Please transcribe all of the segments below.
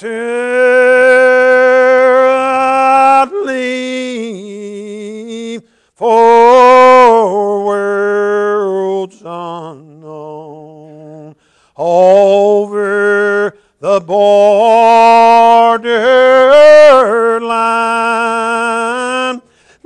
after I leave for worlds unknown, over the borderline,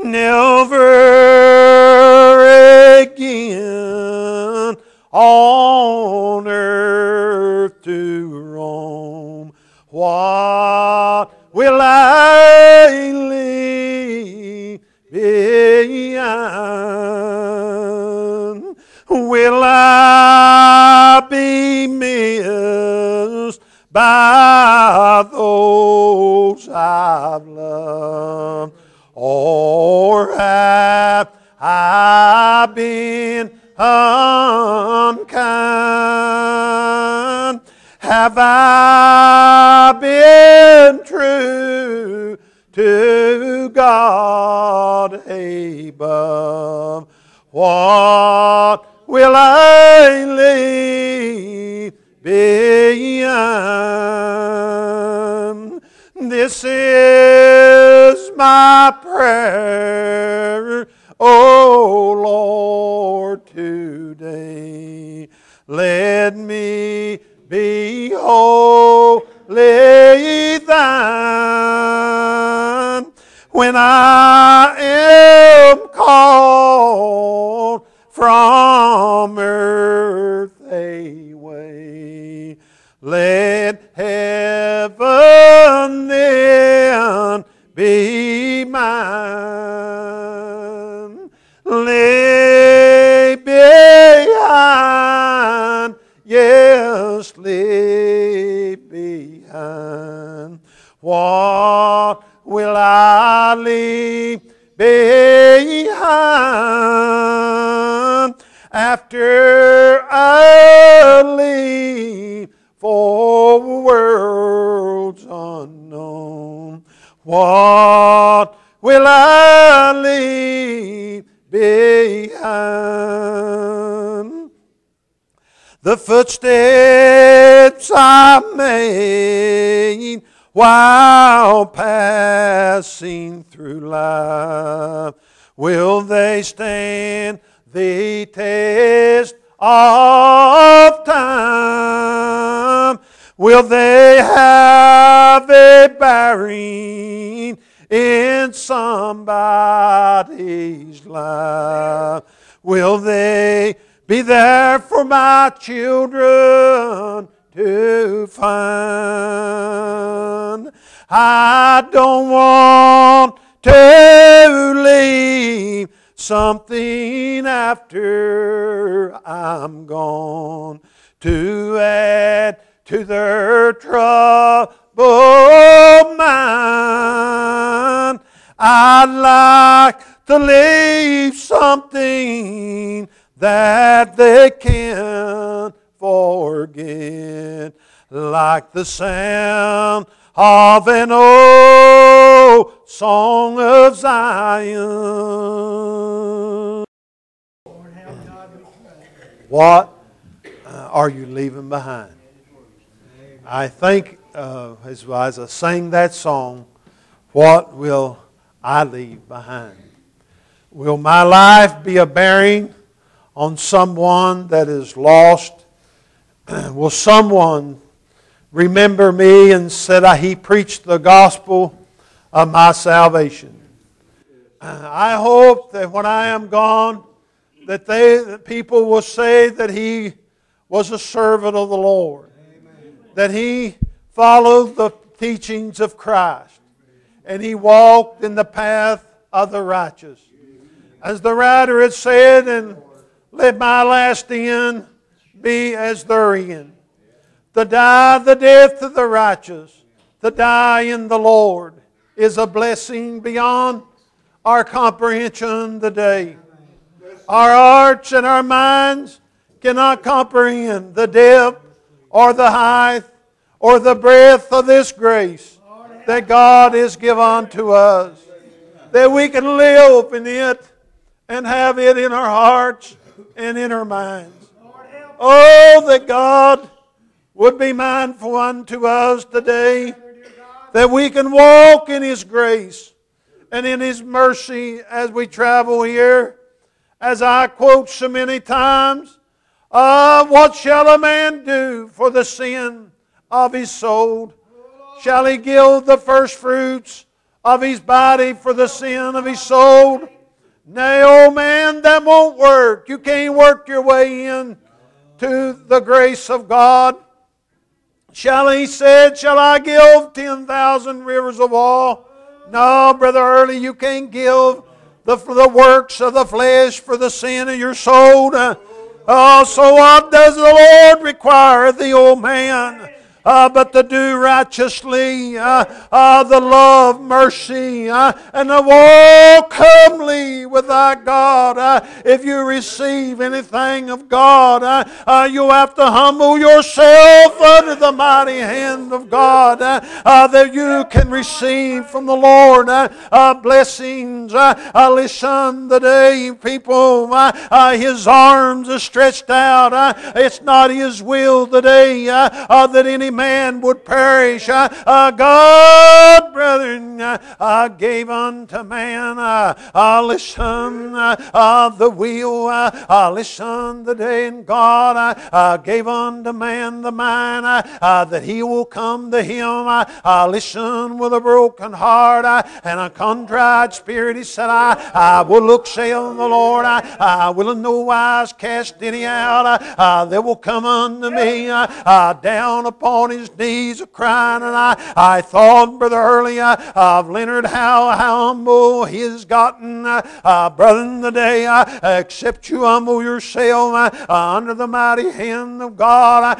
never again on earth to roam. What will I leave behind? Will I be missed by those I've loved? Or have I been unkind? Have I been true to God above? What will I leave behind? This is my prayer, O Lord, today. Let me be wholly thine. When I am called from earth away, let heaven then be mine. Lay behind, yes, lay behind. What will I leave behind after I leave for worlds unknown? What will I leave behind? The footsteps I made while passing through life, will they stand the test of time? Will they have a bearing in somebody's life? Will they be there for my children to find? I don't want to leave something after I'm gone to add to their troubled mind. I'd like to leave something that they can't forget, like the sound of an old song of Zion. What are you leaving behind? I think as I sang that song, what will I leave behind? Will my life be a bearing on someone that is lost? Will someone remember me and said, he preached the gospel of my salvation? I hope that when I am gone, that people will say that he was a servant of the Lord. Amen. That he followed the teachings of Christ. And he walked in the path of the righteous. As the writer had said, and let my last end be as their end. To die the death of the righteous, to die in the Lord, is a blessing beyond our comprehension today. Our hearts and our minds cannot comprehend the depth or the height or the breadth of this grace that God has given unto us. That we can live in it and have it in our hearts and in our minds. Oh, that God would be mindful unto us today that we can walk in His grace and in His mercy as we travel here. As I quote so many times, what shall a man do for the sin of his soul? Shall he give the first fruits of his body for the sin of his soul? Nay, old man, that won't work. You can't work your way in to the grace of God. He said, shall I give 10,000 rivers of oil? No, Brother Early, you can't give the works of the flesh for the sin of your soul. So what does the Lord require of the old man? But to do righteously, the love, mercy, and the walk humbly with thy God. If you receive anything of God, you have to humble yourself under the mighty hand of God, that you can receive from the Lord blessings. Listen today, people, His arms are stretched out. It's not His will today that any man would perish. God, brethren, gave unto man, listen, the will. Listen today, and God gave unto man the mind that he will come to Him. Listen, with a broken heart and a contrite spirit, He said, I will look, saith the Lord. I will in no wise cast any out. They will come unto me down upon his knees crying. And I thought, Brother Early, of Leonard, how humble he has gotten. Brethren, today, except you humble yourself under the mighty hand of God,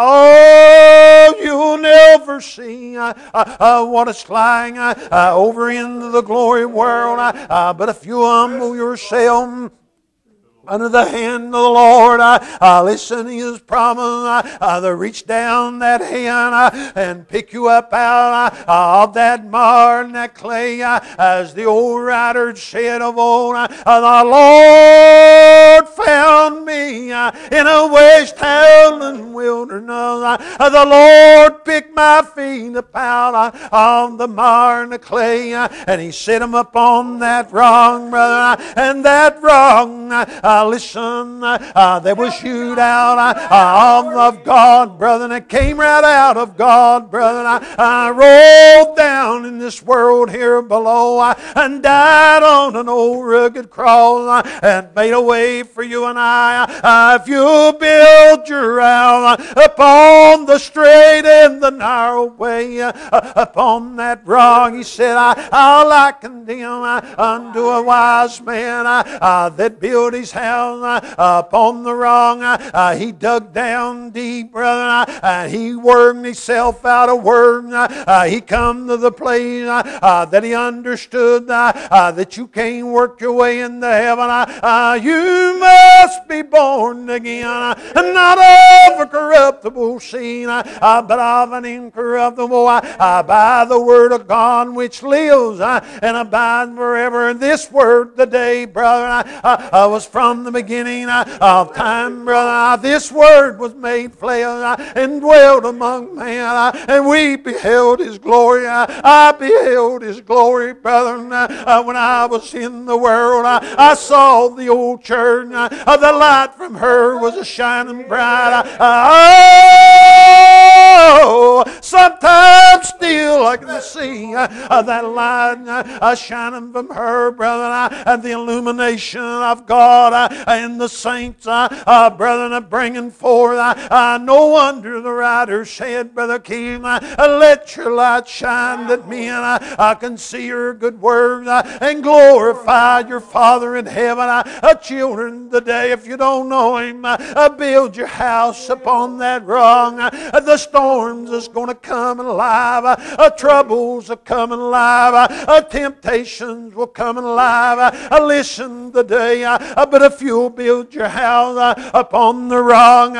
you'll never see what it's like over into the glory world. But if you humble yourself under the hand of the Lord, listen to His promise to reach down that hand and pick you up out of that mire and that clay. As the old writer said of old, the Lord found me in a waste howling wilderness. The Lord picked my feet up out of the mire and the clay, and He set them upon that wrong, brother, and that wrong. Listen, there was shoot out of God, brother, and it came right out of God, brother. I rolled down in this world here below and died on an old rugged cross and made a way for you and I. If you build your house upon the straight and the narrow way, upon that wrong, He said, I'll liken them unto a wise man that built his house upon the wrong. He dug down deep, brother, and he wormed himself out of worm. He come to the place that he understood that you can't work your way into heaven. You must be born again, not of a corruptible seed, but of an incorruptible, by the word of God which lives and abides forever. And this word today, brother, was from the beginning of time, brother. This word was made flesh and dwelt among men, and we beheld His glory. I beheld His glory, brother. When I was in the world, I saw the old church. The light from her was a shining bright. Sometimes still I can see that light shining from her, brother, and the illumination of God and the saints, brethren, bringing forth. No wonder the writer said, Brother Keith, let your light shine that men can see your good works and glorify your Father in heaven. Children, today, if you don't know Him, build your house upon that wrong. The storms is going to come alive. Troubles are coming alive. Temptations will come alive. Listen today, but if you'll build your house upon the wrong,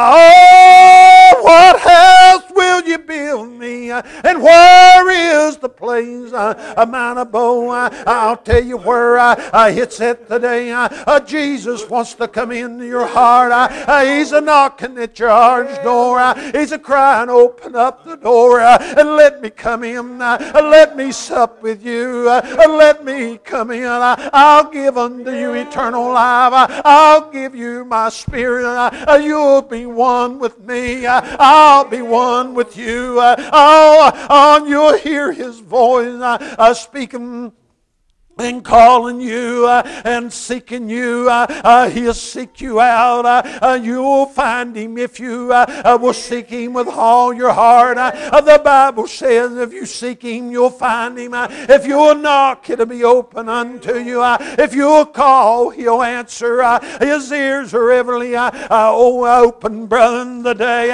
what house will you build me? And where is the place, Mount Abo. I'll tell you where it's at today. Jesus wants to come into your heart. He's a knocking at your heart's door. He's a crying, open up the door and let me come in. Let me sup with you. Let me come in. I'll give unto you eternal life. I'll give you my spirit. You'll be one with me. I'll be one with you. You'll hear His voice speaking and calling you and seeking you. He'll seek you out. You'll find Him if you will seek Him with all your heart. The Bible says if you seek Him, you'll find Him. If you'll knock, it'll be open unto you. If you'll call, He'll answer. His ears are everly open, brother, today.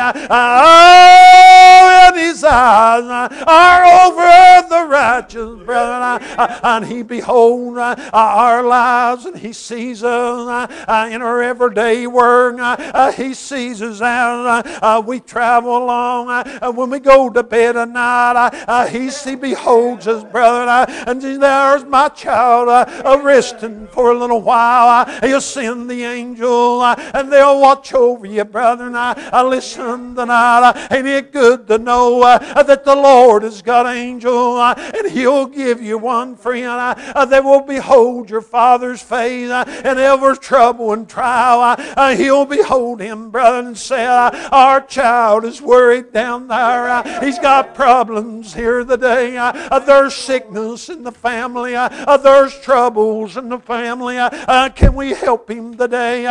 And His eyes are over the righteous, brother. And He beholds our lives, and He sees us in our everyday work. He sees us as we travel along. When we go to bed at night, He beholds us, brother. And there's my child resting for a little while. He'll send the angel, and they'll watch over you, brother. Listen tonight. Ain't it good to know that the Lord has got an angel, and He'll give you one friend that will behold your father's face in every trouble and trial. He'll behold him, brother, and say, our child is worried down there. He's got problems here today. There's sickness in the family. There's troubles in the family. Can we help him today?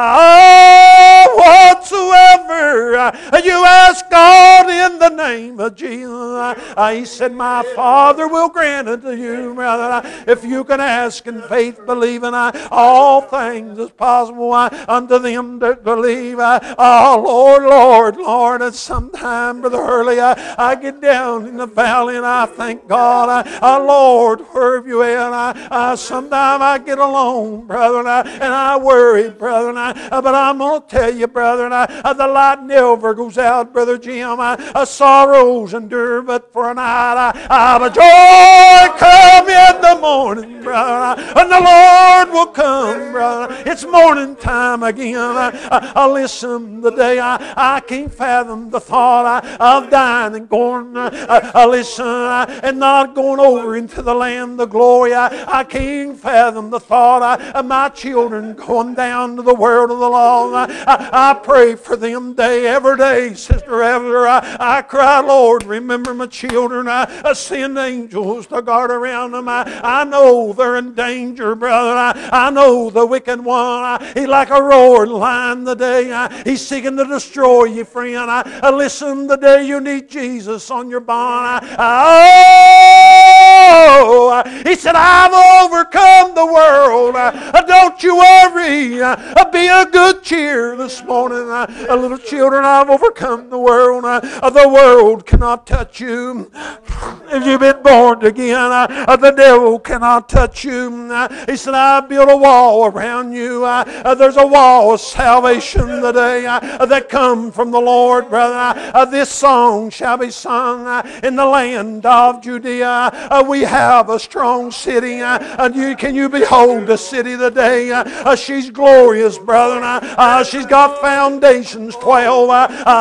Whatsoever you ask God in the name of Jesus, He said, my Father will grant it to you, brother. If you can ask in faith, believing, all things is possible unto them that believe. Oh, Lord, Lord, Lord. And sometime, Brother Hurley, I get down in the valley and I thank God, Lord, where have you at? Sometime I get alone, brother, and I worry, brother. But I'm going to tell you, brother, the light never goes out, Brother Jim. Sorrows endure but for a night. But joy come in the morning, brother, and the Lord will come, brother. It's morning time again. Listen, the day I can't fathom the thought of dying and going, listen, and not going over into the land of glory. I can't fathom the thought of my children going down to the world of the lost. I pray for them every day, Sister Ever. I cry, Lord, remember my children. Send angels to guard around them. I know they're in danger, brother. I know the wicked one. He's like a roaring lion today. He's seeking to destroy you, friend. Listen, the day you need Jesus on your bond. Oh, He said, I've overcome the world. Don't you worry. Be a good cheer this morning. Little children, I've overcome the world. The world cannot touch you. If you've been born again, the devil cannot touch you. He said, I built a wall around you. There's a wall of salvation today that comes from the Lord, brother. This song shall be sung in the land of Judea. We have a strong city. Can you behold the city today? She's glorious, brother. She's got foundations 12.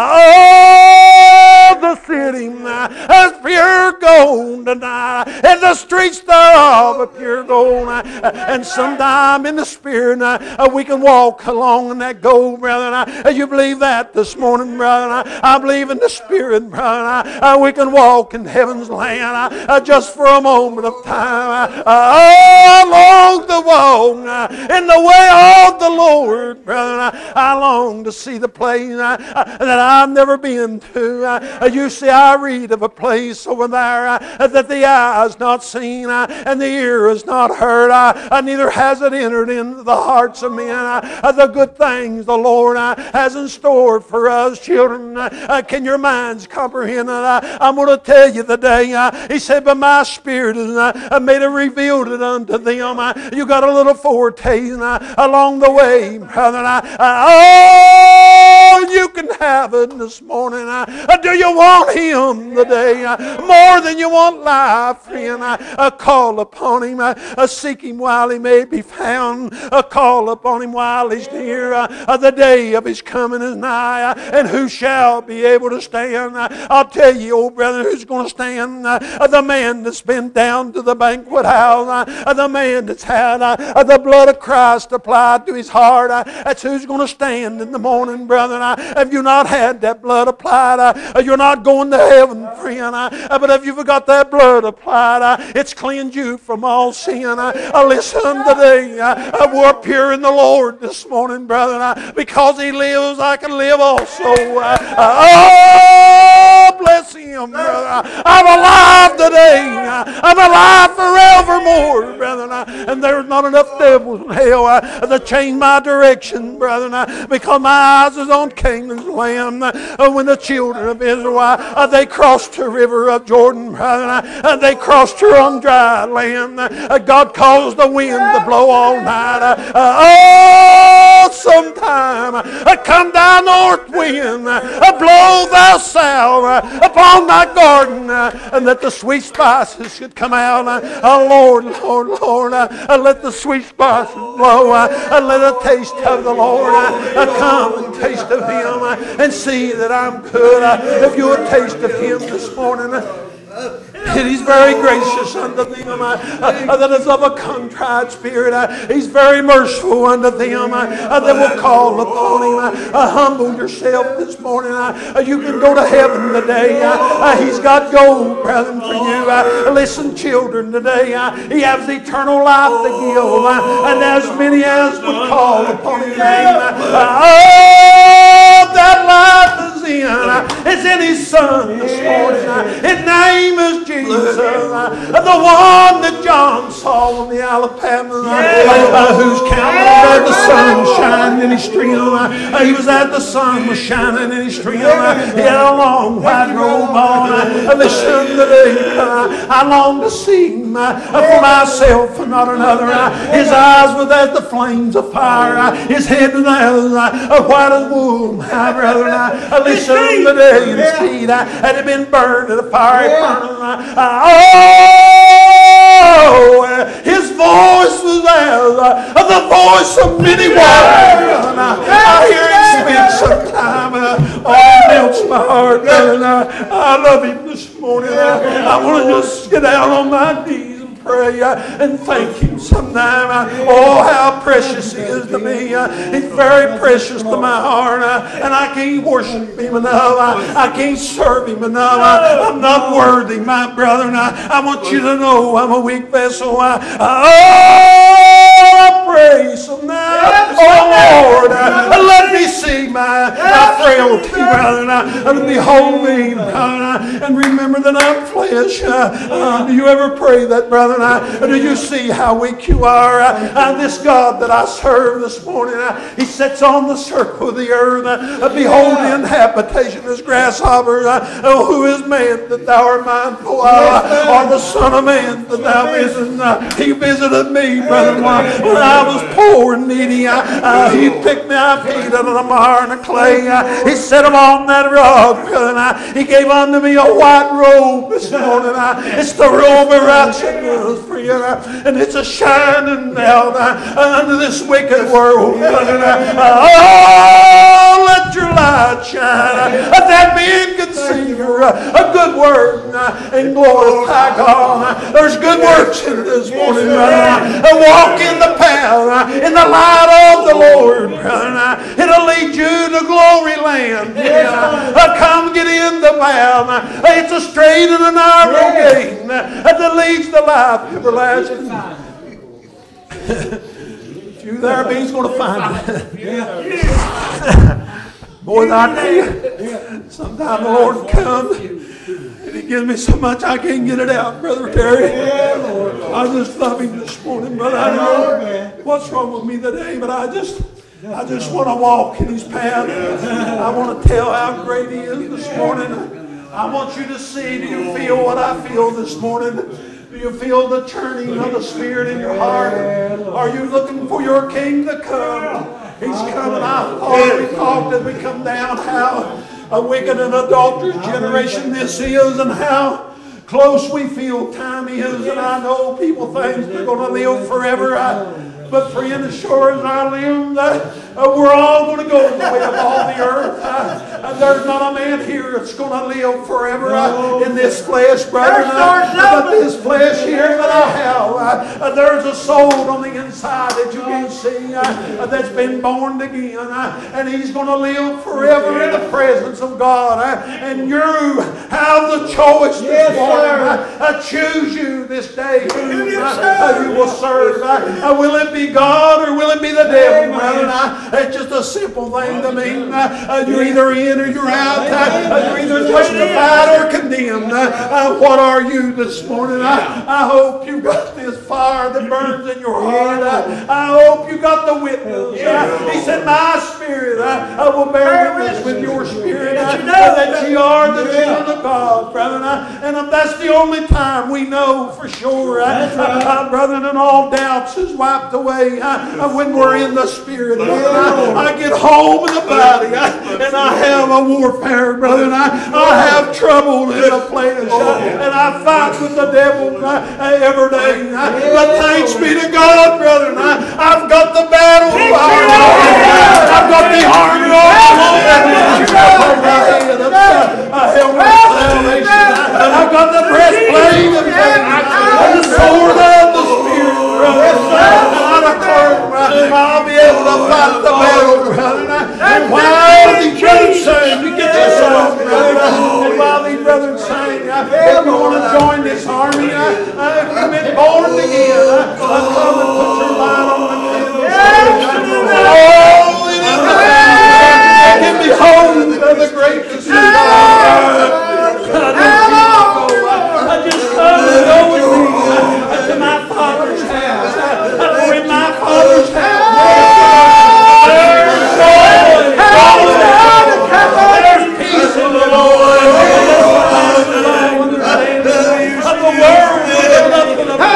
The city is pure gold tonight, and the streets thereof are pure gold. And sometime in the Spirit, we can walk along in that gold, brother. You believe that this morning, brother? I believe in the Spirit, brother. We can walk in heaven's land just for a moment of time. Along the walk in the way of the Lord, brother. I long to see the place that I've never been to. You see, I read of a place over there that the eye has not seen and the ear has not heard, neither has it entered into the hearts of men. The good things the Lord has in store for us, children. Can your minds comprehend it? I'm going to tell you the day. He said, but my Spirit has made it revealed it unto them. You got a little foretaste along the way, brother. more, you can have it this morning. Do you want Him today? More than you want life, friend. Call upon Him. Seek Him while He may be found. Call upon Him while He's near. The day of His coming is nigh. And who shall be able to stand? I'll tell you, old brother, who's going to stand? The man that's been down to the banquet house. The man that's had the blood of Christ applied to his heart. That's who's going to stand in the morning, brother. Have you not had that blood applied? You're not going to heaven, friend. But if you've got that blood applied, it's cleansed you from all sin. Listen today. We're pure in the Lord this morning, brother. Because He lives, I can live also. Oh, bless Him, brother. I'm alive today. I'm alive forevermore, brother. And there's not enough devils in hell to change my direction, brother. Because my eyes is on Canaan's land. When the children of Israel, they crossed the river of Jordan, brother. They crossed her on dry land. God caused the wind to blow all night. Oh, sometime come thou north wind, blow thou south upon thy garden, and let the sweet spices should come out. Lord, Lord, Lord, let the sweet spices blow. Let a taste of the Lord come and taste of Him and see that I'm good. If you'll taste of Him this morning, and He's very gracious unto them that is of a contrite spirit. He's very merciful unto them that will call upon Him. Humble yourself this morning. You can go to heaven today. He's got gold, brethren, for you. Listen, children, today He has eternal life to give, and as many as would call upon His name. Oh, that life is in His Son this morning. His name is Jesus, the one that John saw on the Isle of Patmos, whose countenance the sun shined in his stream. He was at the sun was shining in his stream. He had a long white robe on. Listen today, I long to see Him for myself and not another. His eyes were as the flames of fire. His head was as white as wool, my brethren. Listen today, and His feet had been burned in a fiery furnace. Oh, His voice was as the voice of many waters. I hear Him speak sometime. Oh, it melts my heart. I love Him this morning. I want to just get down on my knees pray and thank Him sometime. Oh, how precious He is to me. He's very precious to my heart, and I can't worship Him enough. I can't serve Him enough. I'm not worthy, my brother. I want you to know I'm a weak vessel. I pray sometime. Oh, Lord, let me see my frailty, brother, and behold me, brother, and remember that I'm flesh. Do you ever pray that, brother? Do you see how weak you are? This God that I serve this morning, He sits on the circle of the earth. Behold the inhabitation as grasshoppers. Who is man that thou art mindful of? Or the Son of Man that thou visitest? He visited me, brother, when I was poor and needy. He picked me up, feet out of the mire and the clay. He set him on that rock, brother. He gave unto me a white robe this morning. It's the robe of righteousness. And it's a shining out under this wicked world. Oh, let your light shine, that men can see a good word and glorify God. There's good works in it this morning, brother. Walk in the path, in the light of the Lord, brother. It'll lead you to glory land. Come get in the path. It's a straight and a narrow gate that leads to life everlasting. You there, but He's going to find it. Boy, I tell you, sometimes the Lord comes and He gives me so much I can't get it out, Brother Terry. I just love Him this morning, brother. I don't know what's wrong with me today, but I just want to walk in His path. I want to tell how great He is this morning. I want you to see, do you feel what I feel this morning? Do you feel the churning of the Spirit in your heart? Are you looking for your King to come? He's coming. I already talked as we come down how a wicked and adulterous generation this is, and how close we feel time is. And I know people think they're going to live forever. But friend, as sure as I live, we're all going to go the way of all the earth. There's not a man here that's going to live forever in this flesh, brother. But this flesh here that I have, there's a soul on the inside that you can see that's been born again. And he's going to live forever in the presence of God. And you have the choice this morning. Choose you this day who you will serve. Will it be God or will it be the devil, brother? It's just a simple thing to me. You're either in or you're out. You're either justified or condemned. What are you this morning? I hope you got this fire that burns in your heart. I hope you got the witness. He said, my spirit will bear witness with your spirit that ye are the children of God, brother. And that's the only time we know for sure, brother, and all doubts is wiped away when we're in the spirit. I get home in the body and I have a warfare, brother, and I have trouble in the flesh, and I fight with the devil every day. But thanks be to God, brother, I've got the battle. I've got the armor on my head of helmet of salvation. I've got the breastplate of faith and the sword of the Spirit, brother. I'll be able to fight the battle, brother. And while these brothers sing, you get your song, brother. And while these brothers sing, if you want to join this army, if you've been born again, come and put your light on the candle. Oh, it is and behold the greatness of God. I just come and go with me to my Father's house. For in my Father's house there's peace in the Lord. Of the world with nothing of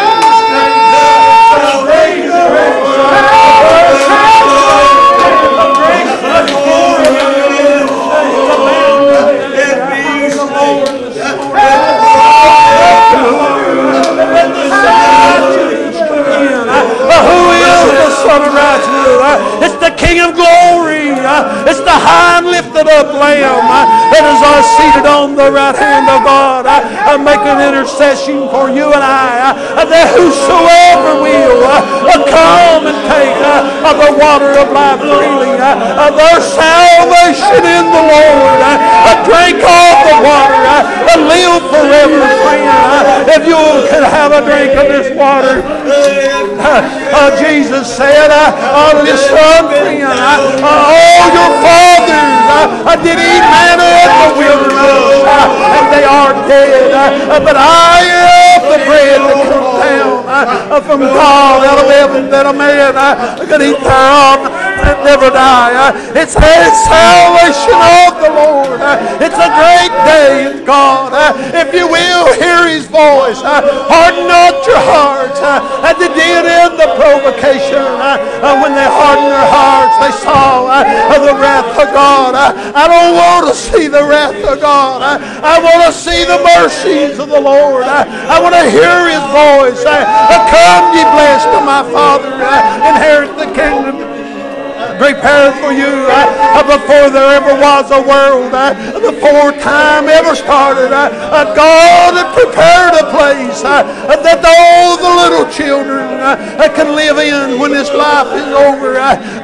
it's the King of glory. It's the high and lifted up Lamb that is seated on the right hand of God, making intercession for you and I, that whosoever will come and take of the water of life freely. There's salvation in the Lord. Drink of the water and live forever, friend. If you can have a drink of this water, Jesus said, listen, friend, all your fathers did eat manna in the wilderness, and they are dead. But I am the bread that comes down from God out of heaven, that a man can eat thereof and never die. It's the salvation of the Lord. It's a great day in God. If you will hear His voice, harden not your hearts, as they did in the provocation. When they hardened their hearts, they saw the wrath of God. I don't want to see the wrath of God. I want to see the mercies of the Lord. I want to hear His voice. Come, ye blessed of my Father, inherit the kingdom prepared for you before there ever was a world, before time ever started. God had prepared a place that all the little children can live in when this life is over.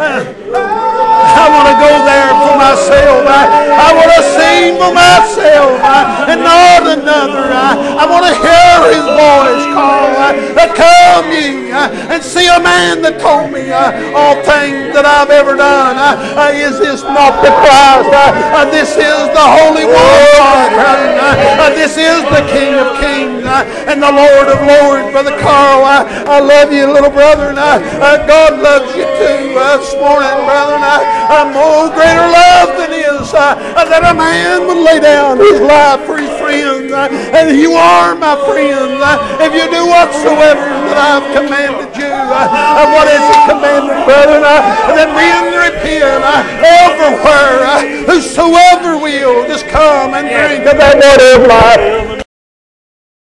I want to go there for myself. I want to sing for myself and not another. I want to hear His voice call, come ye and see a man that told me all things that I've ever done. Is this not the Christ? This is the Holy One. This is the King of Kings and the Lord of Lords. Brother Carl, I love you, little brother, and God loves you too this morning, brother. More greater love than is that a man would lay down his life for his friends. And you are my friends if you do whatsoever that I've commanded you. What is the commandment, brother? That we in everywhere. Whosoever will, just come and drink of that water of life.